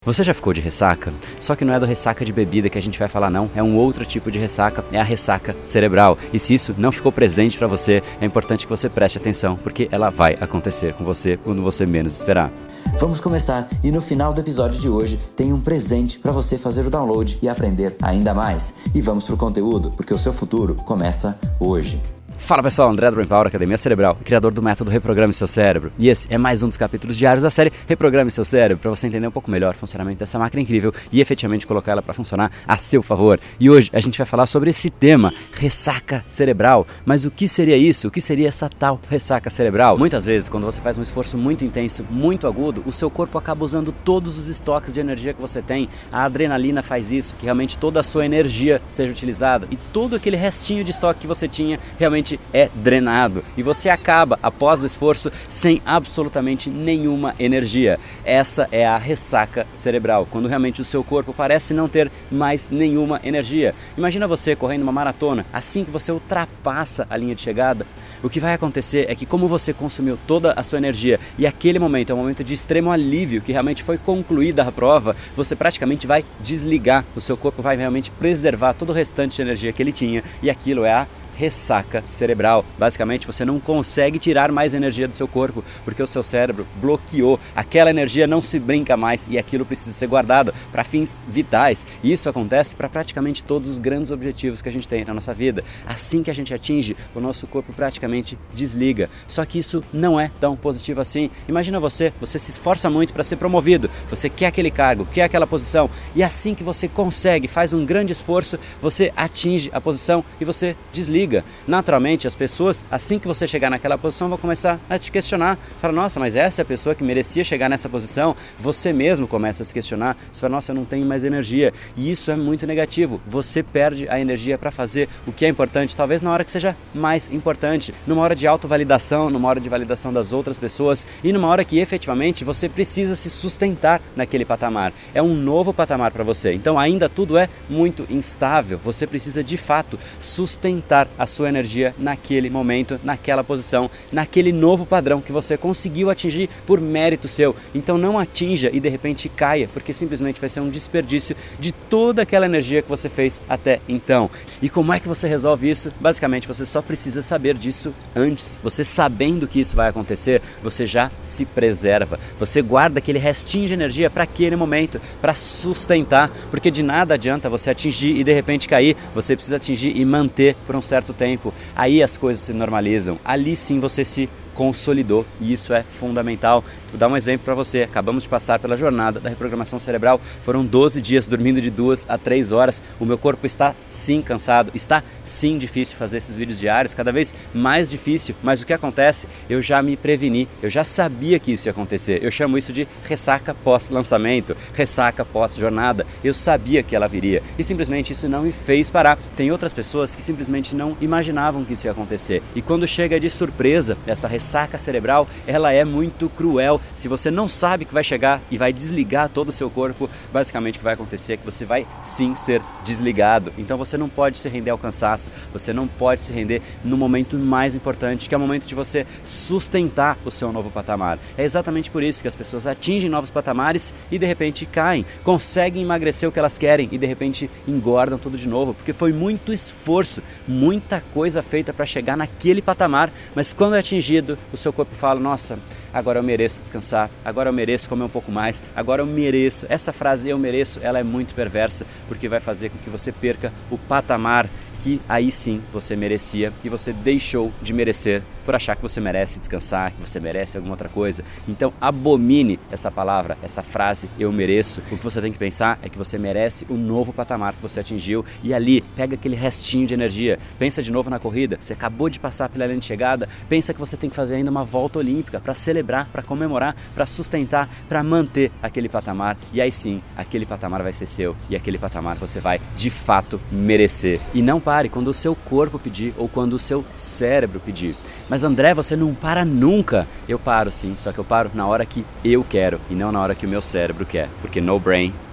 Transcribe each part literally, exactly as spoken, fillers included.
Você já ficou de ressaca? Só que não é do ressaca de bebida que a gente vai falar não, é um outro tipo de ressaca, é a ressaca cerebral. E se isso não ficou presente para você, é importante que você preste atenção, porque ela vai acontecer com você quando você menos esperar. Vamos começar e no final do episódio de hoje tem um presente para você fazer o download e aprender ainda mais. E vamos pro conteúdo, porque o seu futuro começa hoje. Fala pessoal, André do Brain Power, Academia Cerebral, criador do método Reprograme Seu Cérebro. E esse é mais um dos capítulos diários da série Reprograme Seu Cérebro, para você entender um pouco melhor o funcionamento dessa máquina incrível e efetivamente colocar ela para funcionar a seu favor. E hoje a gente vai falar sobre esse tema, ressaca cerebral. Mas o que seria isso? O que seria essa tal ressaca cerebral? Muitas vezes, quando você faz um esforço muito intenso, muito agudo, o seu corpo acaba usando todos os estoques de energia que você tem. A adrenalina faz isso, que realmente toda a sua energia seja utilizada e todo aquele restinho de estoque que você tinha realmente é drenado e você acaba, após o esforço, sem absolutamente nenhuma energia. Essa é a ressaca cerebral, quando realmente o seu corpo parece não ter mais nenhuma energia. Imagina você correndo uma maratona, assim que você ultrapassa a linha de chegada, o que vai acontecer é que, como você consumiu toda a sua energia e aquele momento é um momento de extremo alívio, que realmente foi concluída a prova, você praticamente vai desligar, o seu corpo vai realmente preservar todo o restante de energia que ele tinha, e aquilo é a ressaca cerebral. Basicamente, você não consegue tirar mais energia do seu corpo, porque o seu cérebro bloqueou. Aquela energia não se brinca mais e aquilo precisa ser guardado para fins vitais. E isso acontece para praticamente todos os grandes objetivos que a gente tem na nossa vida. Assim que a gente atinge, o nosso corpo praticamente desliga. Só que isso não é tão positivo assim. Imagina você, você se esforça muito para ser promovido, você quer aquele cargo, quer aquela posição, e assim que você consegue, faz um grande esforço, você atinge a posição e você desliga. Naturalmente, as pessoas, assim que você chegar naquela posição, vão começar a te questionar. Fala, nossa, mas essa é a pessoa que merecia chegar nessa posição? Você mesmo começa a se questionar. Você fala, nossa, eu não tenho mais energia. E isso é muito negativo. Você perde a energia para fazer o que é importante, talvez na hora que seja mais importante. Numa hora de autovalidação, numa hora de validação das outras pessoas e numa hora que efetivamente você precisa se sustentar naquele patamar. É um novo patamar para você. Então ainda tudo é muito instável. Você precisa de fato sustentar a sua energia naquele momento, naquela posição, naquele novo padrão que você conseguiu atingir por mérito seu. Então não atinja e de repente caia, porque simplesmente vai ser um desperdício de toda aquela energia que você fez até então. E como é que você resolve isso? Basicamente, você só precisa saber disso antes. Você sabendo que isso vai acontecer, você já se preserva. Você guarda aquele restinho de energia para aquele momento, para sustentar, porque de nada adianta você atingir e de repente cair. Você precisa atingir e manter por um certo tempo, aí as coisas se normalizam, ali sim você se consolidou e isso é fundamental. Vou dar um exemplo para você. Acabamos de passar pela jornada da reprogramação cerebral, foram doze dias dormindo de duas a três horas, o meu corpo está sim cansado, está sim difícil fazer esses vídeos diários, cada vez mais difícil, mas o que acontece? Eu já me preveni, eu já sabia que isso ia acontecer, eu chamo isso de ressaca pós-lançamento, ressaca pós-jornada, eu sabia que ela viria e simplesmente isso não me fez parar. Tem outras pessoas que simplesmente não imaginavam que isso ia acontecer e quando chega de surpresa, essa ressaca cerebral, ela é muito cruel. Se você não sabe que vai chegar e vai desligar todo o seu corpo, basicamente o que vai acontecer é que você vai sim ser desligado. Então você não pode se render ao cansaço, você não pode se render no momento mais importante, que é o momento de você sustentar o seu novo patamar. É exatamente por isso que as pessoas atingem novos patamares e de repente caem, conseguem emagrecer o que elas querem e de repente engordam tudo de novo, porque foi muito esforço, muita coisa feita para chegar naquele patamar, mas quando é atingido, o seu corpo fala, nossa, agora eu mereço descansar, agora eu mereço comer um pouco mais, agora eu mereço. Essa frase eu mereço, ela é muito perversa, porque vai fazer com que você perca o patamar que aí sim você merecia e você deixou de merecer por achar que você merece descansar, que você merece alguma outra coisa. Então abomine essa palavra, essa frase eu mereço. O que você tem que pensar é que você merece o novo patamar que você atingiu e ali pega aquele restinho de energia. Pensa de novo na corrida, você acabou de passar pela linha de chegada, pensa que você tem que fazer ainda uma volta olímpica para celebrar, para comemorar, para sustentar, para manter aquele patamar e aí sim, aquele patamar vai ser seu e aquele patamar você vai de fato merecer. E não pare quando o seu corpo pedir ou quando o seu cérebro pedir. Mas André, você não para nunca. Eu paro sim, só que eu paro na hora que eu quero e não na hora que o meu cérebro quer. Porque no brain,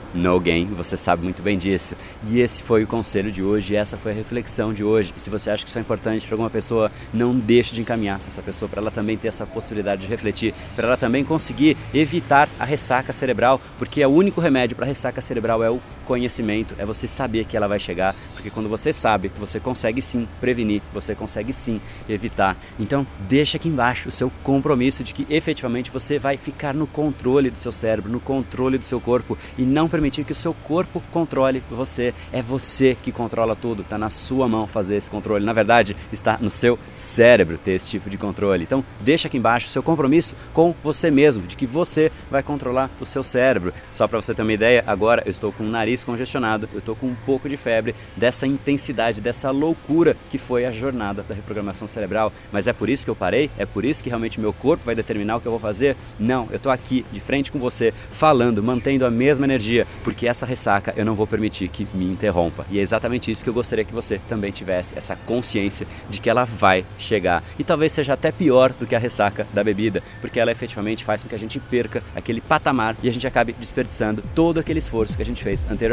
no gain. Você sabe muito bem disso. E esse foi o conselho de hoje, essa foi a reflexão de hoje. E se você acha que isso é importante para alguma pessoa, não deixe de encaminhar essa pessoa para ela também ter essa possibilidade de refletir, para ela também conseguir evitar a ressaca cerebral, porque o único remédio para a ressaca cerebral é o conhecimento, é você saber que ela vai chegar, porque quando você sabe, você consegue sim prevenir, você consegue sim evitar. Então deixa aqui embaixo o seu compromisso de que efetivamente você vai ficar no controle do seu cérebro, no controle do seu corpo e não permitir que o seu corpo controle você. É você que controla tudo, está na sua mão fazer esse controle. Na verdade, está no seu cérebro ter esse tipo de controle. Então deixa aqui embaixo o seu compromisso com você mesmo, de que você vai controlar o seu cérebro. Só para você ter uma ideia, agora eu estou com o nariz congestionado, eu estou com um pouco de febre dessa intensidade, dessa loucura que foi a jornada da reprogramação cerebral. Mas é por isso que eu parei? É por isso que realmente meu corpo vai determinar o que eu vou fazer? Não, eu estou aqui de frente com você, falando, mantendo a mesma energia, porque essa ressaca eu não vou permitir que me interrompa. E é exatamente isso que eu gostaria que você também tivesse, essa consciência de que ela vai chegar. E talvez seja até pior do que a ressaca da bebida, porque ela efetivamente faz com que a gente perca aquele patamar e a gente acabe desperdiçando todo aquele esforço que a gente fez anteriormente.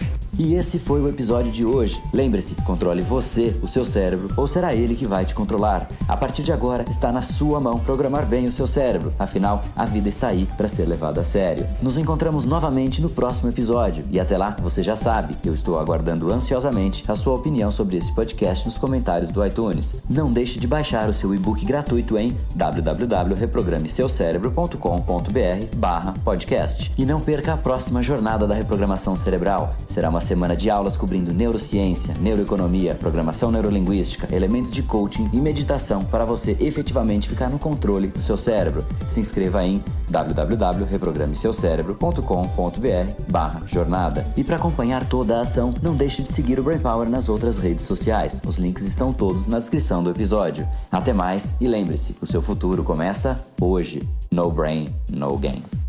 E esse foi o episódio de hoje. Lembre-se, controle você, o seu cérebro, ou será ele que vai te controlar? A partir de agora, está na sua mão programar bem o seu cérebro. Afinal, a vida está aí para ser levada a sério. Nos encontramos novamente no próximo episódio. E até lá, você já sabe, eu estou aguardando ansiosamente a sua opinião sobre esse podcast nos comentários do iTunes. Não deixe de baixar o seu e-book gratuito em w w w ponto reprograme seu cérebro ponto com ponto b r barra podcast. E não perca a próxima jornada da reprogramação cerebral. Será uma semana de aulas cobrindo neurociência, neuroeconomia, programação neurolinguística, elementos de coaching e meditação para você efetivamente ficar no controle do seu cérebro. Se inscreva em w w w ponto reprograme seu cérebro ponto com ponto b r barra jornada. E para acompanhar toda a ação, não deixe de seguir o Brain Power nas outras redes sociais. Os links estão todos na descrição do episódio. Até mais e lembre-se, o seu futuro começa hoje. No brain, no gain.